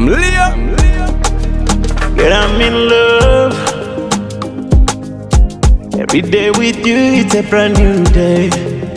I'm Leo. Girl, I'm in love. Every day with you, it's a brand new day.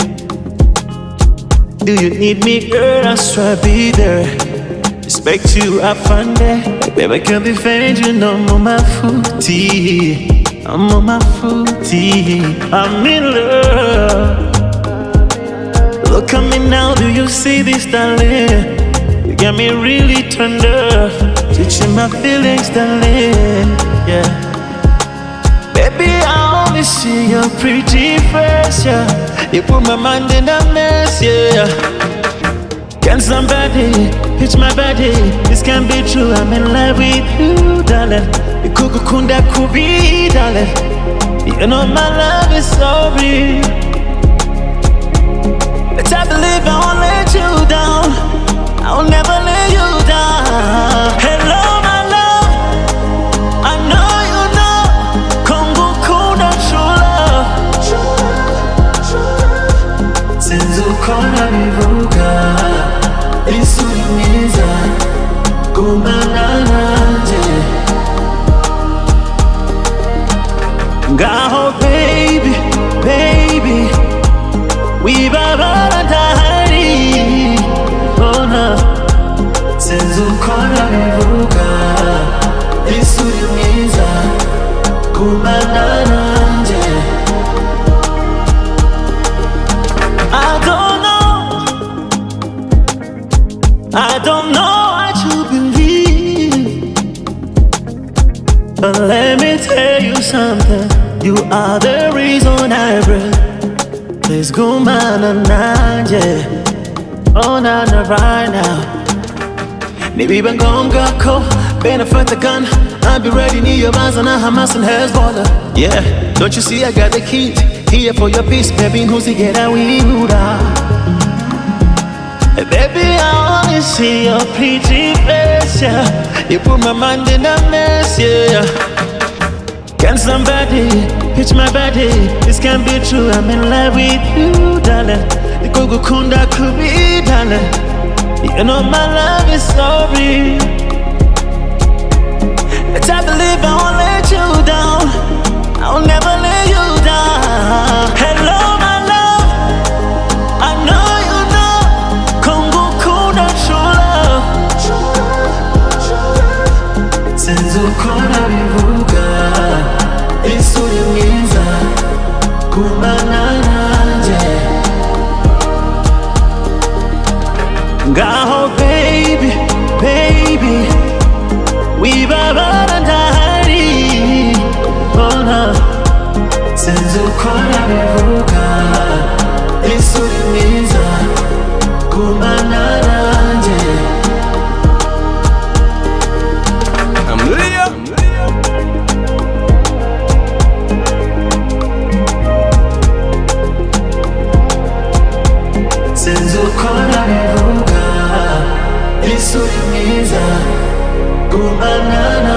Do you need me, girl? I swear I'll be there. Respect you, I find that. Baby, I can't defend you, no, I'm on my footy. I'm on my footy. I'm in love. Look at me now, do you see this, darling? You got me really turned up. Teaching my feelings, darling. Yeah. Baby, I only see your pretty face, yeah. You put my mind in a mess, yeah. Can somebody pitch my body? This can't be true, I'm in love with you, darling. You kukukunda kubi, darling. You know my love is so real. But I believe I won't let you down. I'll never let you down. Hello, my love. I know you know. Kongo kuna true love. Since ukona vivuka, isumiza kumanana nje. Ngaho baby, baby, we babara dahari. Oh no, since ukona vivuka, isumiza kumanana nje. I don't know what you believe, but let me tell you something. You are the reason I breathe. Please go man and nanje. Oh na na right now. Maybe when gone got cold, benefit the gun. I'll be ready near your eyes and Hamas and Hezbollah. Yeah, don't you see I got the key here for your peace, baby. Who's the get out we would Hey, baby, I only see your pretty face, yeah. You put my mind in a mess, yeah. Can somebody pitch my body? This can't be true, I'm in love with you, darling. The Gogo Kunda could be, darling. You know my love is so real. But I believe I won't let you down. I'll never let you down. Hello, my love. I know you know. Kongo kuna true love. Since ukona vivuka, isumiza kumanana nje. Ngaho baby, baby, we babara dahari. Oh no, since ukona vivuka, isumiza kumanana nje. I'm Leo. Since ukona vivuka, isumiza kumanana